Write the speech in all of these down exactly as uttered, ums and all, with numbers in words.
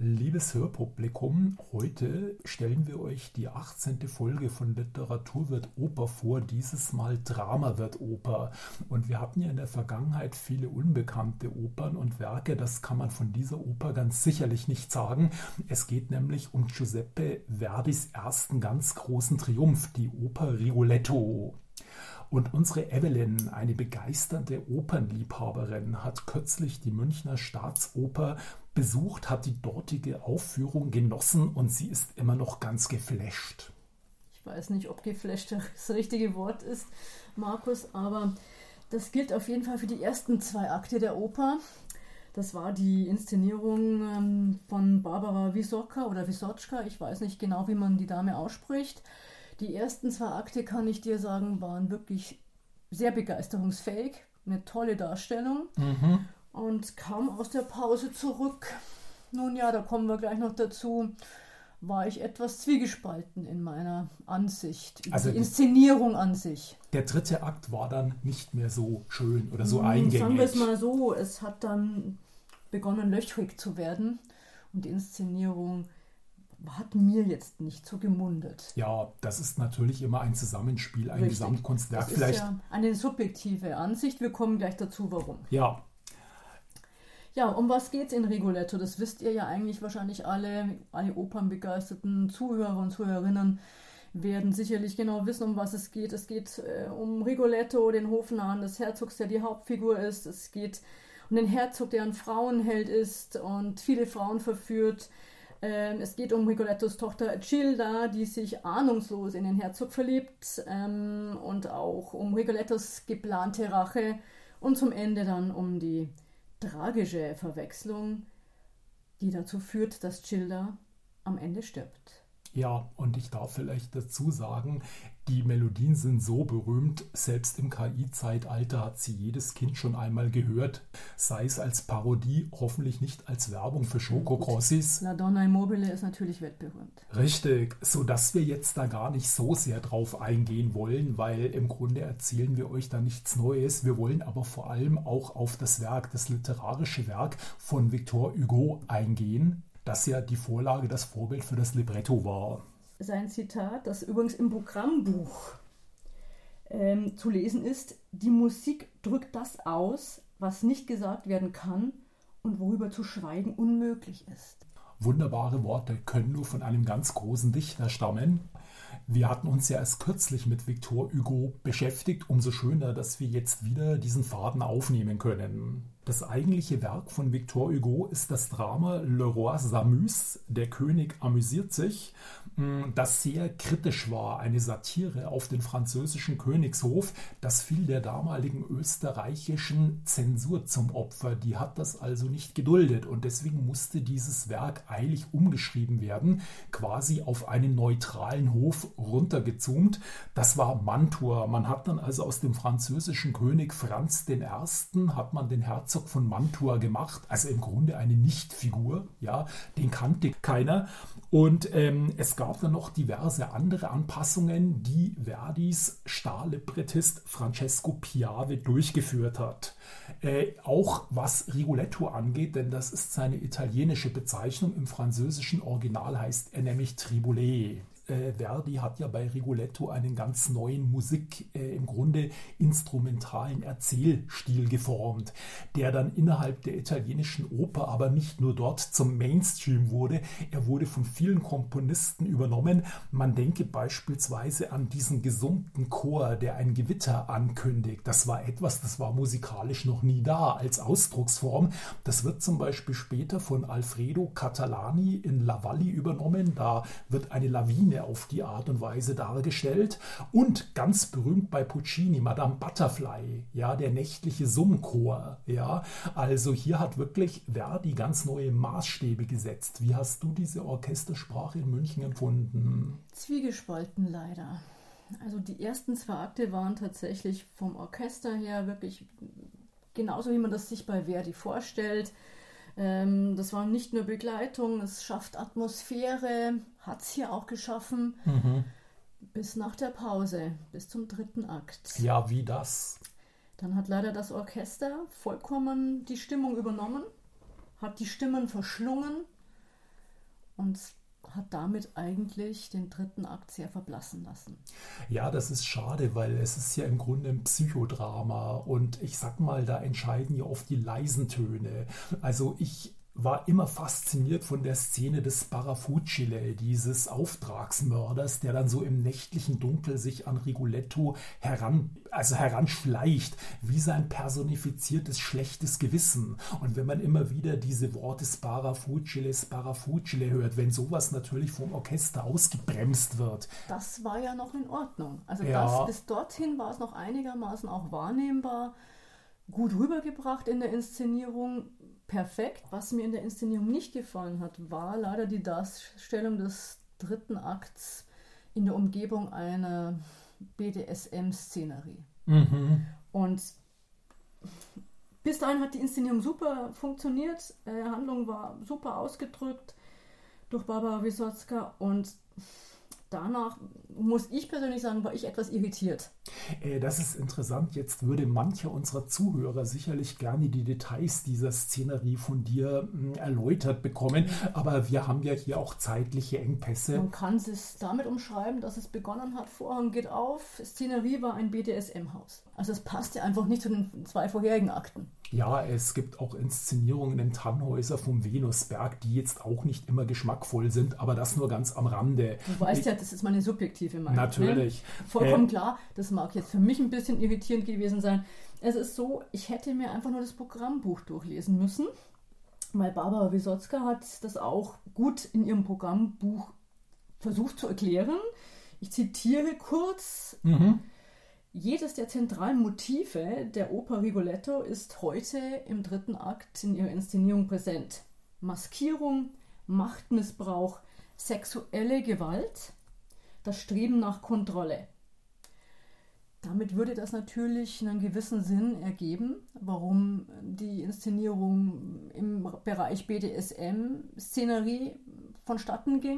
Liebes Hörpublikum, heute stellen wir euch die achtzehnte Folge von Literatur wird Oper vor, dieses Mal Drama wird Oper. Und wir hatten ja in der Vergangenheit viele unbekannte Opern und Werke, das kann man von dieser Oper ganz sicherlich nicht sagen. Es geht nämlich um Giuseppe Verdis ersten ganz großen Triumph, die Oper Rigoletto. Und unsere Evelyn, eine begeisterte Opernliebhaberin, hat kürzlich die Münchner Staatsoper besucht, hat die dortige Aufführung genossen und sie ist immer noch ganz geflasht. Ich weiß nicht, ob geflasht das richtige Wort ist, Markus, aber das gilt auf jeden Fall für die ersten zwei Akte der Oper. Das war die Inszenierung von Barbara Wysoka oder Wysoczka, ich weiß nicht genau, wie man die Dame ausspricht. Die ersten zwei Akte, kann ich dir sagen, waren wirklich sehr begeisterungsfähig. Eine tolle Darstellung. Mhm. Und kam aus der Pause zurück. Nun ja, da kommen wir gleich noch dazu. War ich etwas zwiegespalten in meiner Ansicht über also die Inszenierung an sich. Der dritte Akt war dann nicht mehr so schön oder so hm, eingängig. Sagen wir es mal so, es hat dann begonnen löchrig zu werden. Und die Inszenierung hat mir jetzt nicht so gemundet. Ja, das ist natürlich immer ein Zusammenspiel, ein Richtig. Gesamtkunstwerk. Das ist Vielleicht ja eine subjektive Ansicht. Wir kommen gleich dazu, warum. Ja. Ja, um was geht es in Rigoletto? Das wisst ihr ja eigentlich wahrscheinlich alle. Alle opernbegeisterten Zuhörer und Zuhörerinnen werden sicherlich genau wissen, um was es geht. Es geht äh, um Rigoletto, den Hofnarren des Herzogs, der die Hauptfigur ist. Es geht um den Herzog, der ein Frauenheld ist und viele Frauen verführt. Es geht um Rigolettos Tochter Gilda, die sich ahnungslos in den Herzog verliebt, ähm, und auch um Rigolettos geplante Rache und zum Ende dann um die tragische Verwechslung, die dazu führt, dass Gilda am Ende stirbt. Ja, und ich darf vielleicht dazu sagen, die Melodien sind so berühmt, selbst im K I-Zeitalter hat sie jedes Kind schon einmal gehört, sei es als Parodie, hoffentlich nicht als Werbung für Schokokrossis. La Donna Immobile ist natürlich weltberühmt. Richtig, sodass wir jetzt da gar nicht so sehr drauf eingehen wollen, weil im Grunde erzählen wir euch da nichts Neues. Wir wollen aber vor allem auch auf das Werk, das literarische Werk von Victor Hugo eingehen, das ja die Vorlage, das Vorbild für das Libretto war. Sein Zitat, das übrigens im Programmbuch ähm, zu lesen ist: Die Musik drückt das aus, was nicht gesagt werden kann und worüber zu schweigen unmöglich ist. Wunderbare Worte können nur von einem ganz großen Dichter stammen. Wir hatten uns ja erst kürzlich mit Victor Hugo beschäftigt, umso schöner, dass wir jetzt wieder diesen Faden aufnehmen können. Das eigentliche Werk von Victor Hugo ist das Drama Le Roi s'amuse, der König amüsiert sich, das sehr kritisch war, eine Satire auf den französischen Königshof. Das fiel der damaligen österreichischen Zensur zum Opfer. Die hat das also nicht geduldet und deswegen musste dieses Werk eilig umgeschrieben werden, quasi auf einen neutralen Hof runtergezoomt. Das war Mantua. Man hat dann also aus dem französischen König Franz der Erste. hat man den Herzog von Mantua gemacht, also im Grunde eine Nichtfigur, ja, den kannte keiner. Und ähm, es gab dann noch diverse andere Anpassungen, die Verdis Starlibrettist Francesco Piave durchgeführt hat. Äh, auch was Rigoletto angeht, denn das ist seine italienische Bezeichnung, im französischen Original heißt er nämlich Triboulet. Äh, Verdi hat ja bei Rigoletto einen ganz neuen Musik, äh, im Grunde instrumentalen Erzählstil geformt, der dann innerhalb der italienischen Oper aber nicht nur dort zum Mainstream wurde, er wurde von vielen Komponisten übernommen. Man denke beispielsweise an diesen gesummten Chor, der ein Gewitter ankündigt. Das war etwas, das war musikalisch noch nie da als Ausdrucksform. Das wird zum Beispiel später von Alfredo Catalani in La Valli übernommen. Da wird eine Lawine auf die Art und Weise dargestellt. Und ganz berühmt bei Puccini, Madame Butterfly, ja, der nächtliche Summchor. Ja. Also hier hat wirklich Verdi ganz neue Maßstäbe gesetzt. Wie hast du diese Orchestersprache in München empfunden? Zwiegespalten leider. Also die ersten zwei Akte waren tatsächlich vom Orchester her wirklich genauso, wie man das sich bei Verdi vorstellt. Das war nicht nur Begleitung, es schafft Atmosphäre, hat es hier auch geschaffen, mhm. bis nach der Pause, bis zum dritten Akt. Ja, wie das? Dann hat leider das Orchester vollkommen die Stimmung übernommen, hat die Stimmen verschlungen und hat damit eigentlich den dritten Akt sehr verblassen lassen. Ja, das ist schade, weil es ist ja im Grunde ein Psychodrama und ich sag mal, da entscheiden ja oft die leisen Töne. Also ich war immer fasziniert von der Szene des Sparafugile, dieses Auftragsmörders, der dann so im nächtlichen Dunkel sich an Rigoletto heran, also heranschleicht, wie sein personifiziertes schlechtes Gewissen. Und wenn man immer wieder diese Worte Sparafugile, Sparafugile hört, wenn sowas natürlich vom Orchester ausgebremst wird. Das war ja noch in Ordnung. Also Ja. das, bis dorthin war es noch einigermaßen auch wahrnehmbar, gut rübergebracht in der Inszenierung. Perfekt. Was mir in der Inszenierung nicht gefallen hat, war leider die Darstellung des dritten Akts in der Umgebung einer B D S M-Szenerie. Mhm. Und bis dahin hat die Inszenierung super funktioniert, äh, Handlung war super ausgedrückt durch Barbara Wysotzka und danach, muss ich persönlich sagen, war ich etwas irritiert. Äh, Das ist interessant. Jetzt würde mancher unserer Zuhörer sicherlich gerne die Details dieser Szenerie von dir mh, erläutert bekommen. Aber wir haben ja hier auch zeitliche Engpässe. Man kann es damit umschreiben, dass es begonnen hat, Vorhang geht auf, Szenerie war ein B D S M-Haus. Also es passt ja einfach nicht zu den zwei vorherigen Akten. Ja, es gibt auch Inszenierungen in Tannhäuser vom Venusberg, die jetzt auch nicht immer geschmackvoll sind, aber das nur ganz am Rande. Du weißt ja, das ist meine subjektive Meinung. Natürlich. Ne? Vollkommen Äh, klar, das mag jetzt für mich ein bisschen irritierend gewesen sein. Es ist so, ich hätte mir einfach nur das Programmbuch durchlesen müssen, weil Barbara Wysotzka hat das auch gut in ihrem Programmbuch versucht zu erklären. Ich zitiere kurz. Mhm. Jedes der zentralen Motive der Oper Rigoletto ist heute im dritten Akt in ihrer Inszenierung präsent. Maskierung, Machtmissbrauch, sexuelle Gewalt, das Streben nach Kontrolle. Damit würde das natürlich in einem gewissen Sinn ergeben, warum die Inszenierung im Bereich B D S M-Szenerie vonstatten ging.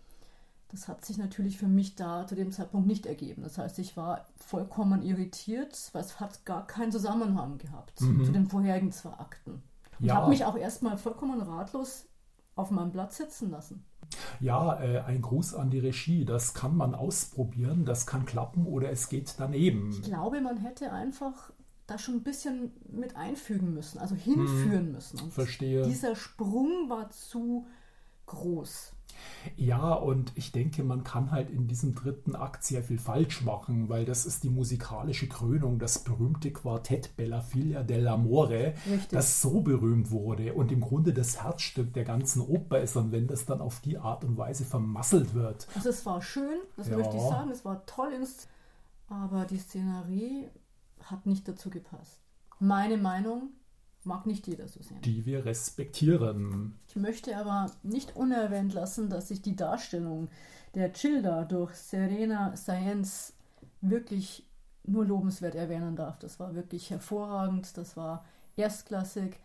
Das hat sich natürlich für mich da zu dem Zeitpunkt nicht ergeben. Das heißt, ich war vollkommen irritiert, weil es hat gar keinen Zusammenhang gehabt Mhm. zu den vorherigen zwei Akten. Und Ja. habe mich auch erstmal vollkommen ratlos auf meinem Platz sitzen lassen. Ja, äh, ein Gruß an die Regie. Das kann man ausprobieren, das kann klappen oder es geht daneben. Ich glaube, man hätte einfach da schon ein bisschen mit einfügen müssen, also hinführen müssen. Und Verstehe. dieser Sprung war zu groß. Ja, und ich denke, man kann halt in diesem dritten Akt sehr viel falsch machen, weil das ist die musikalische Krönung, das berühmte Quartett Bella Figlia dell'Amore, Richtig. das so berühmt wurde und im Grunde das Herzstück der ganzen Oper ist. Und wenn das dann auf die Art und Weise vermasselt wird, Also es war schön, das Ja. möchte ich sagen, es war toll, ins, aber die Szenerie hat nicht dazu gepasst. Meine Meinung mag nicht jeder so sehen. die wir respektieren. Ich möchte aber nicht unerwähnt lassen, dass ich die Darstellung der Gilda durch Serena Sáenz wirklich nur lobenswert erwähnen darf. Das war wirklich hervorragend, das war erstklassig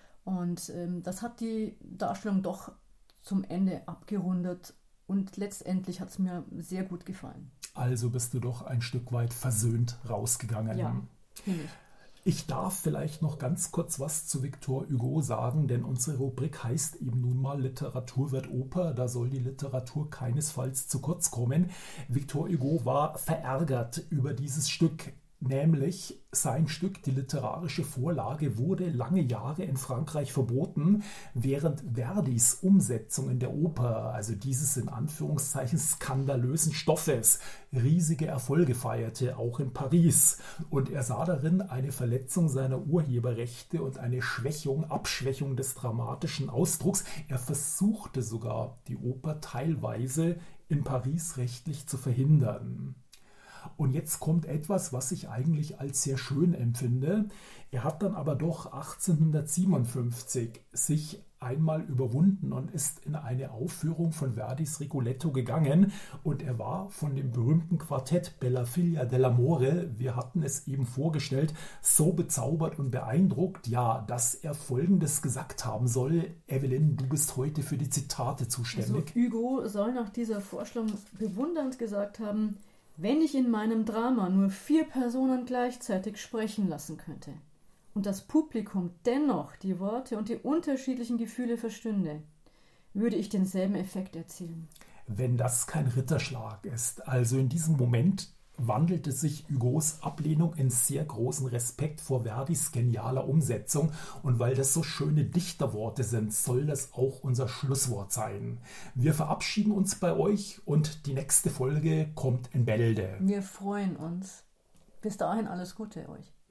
und ähm, das hat die Darstellung doch zum Ende abgerundet und letztendlich hat es mir sehr gut gefallen. Also bist du doch ein Stück weit versöhnt rausgegangen. Ja, finde ich. Ich darf vielleicht noch ganz kurz was zu Victor Hugo sagen, denn unsere Rubrik heißt eben nun mal Literatur wird Oper. Da soll die Literatur keinesfalls zu kurz kommen. Victor Hugo war verärgert über dieses Stück. Nämlich sein Stück, die literarische Vorlage, wurde lange Jahre in Frankreich verboten, während Verdis Umsetzung in der Oper, also dieses in Anführungszeichen skandalösen Stoffes, riesige Erfolge feierte, auch in Paris. Und er sah darin eine Verletzung seiner Urheberrechte und eine Schwächung, Abschwächung des dramatischen Ausdrucks. Er versuchte sogar, die Oper teilweise in Paris rechtlich zu verhindern. Und jetzt kommt etwas, was ich eigentlich als sehr schön empfinde. Er hat dann aber doch achtzehnhundertsiebenundfünfzig sich einmal überwunden und ist in eine Aufführung von Verdis Rigoletto gegangen. Und er war von dem berühmten Quartett Bella Figlia dell'Amore, wir hatten es eben vorgestellt, so bezaubert und beeindruckt, ja, dass er Folgendes gesagt haben soll. Evelyn, du bist heute für die Zitate zuständig. Also Hugo soll nach dieser Vorstellung bewundernd gesagt haben: Wenn ich in meinem Drama nur vier Personen gleichzeitig sprechen lassen könnte und das Publikum dennoch die Worte und die unterschiedlichen Gefühle verstünde, würde ich denselben Effekt erzielen. Wenn das kein Ritterschlag ist. Also in diesem Moment wandelte sich Hugos Ablehnung in sehr großen Respekt vor Verdis genialer Umsetzung. Und weil das so schöne Dichterworte sind, soll das auch unser Schlusswort sein. Wir verabschieden uns bei euch und die nächste Folge kommt in Bälde. Wir freuen uns. Bis dahin alles Gute euch.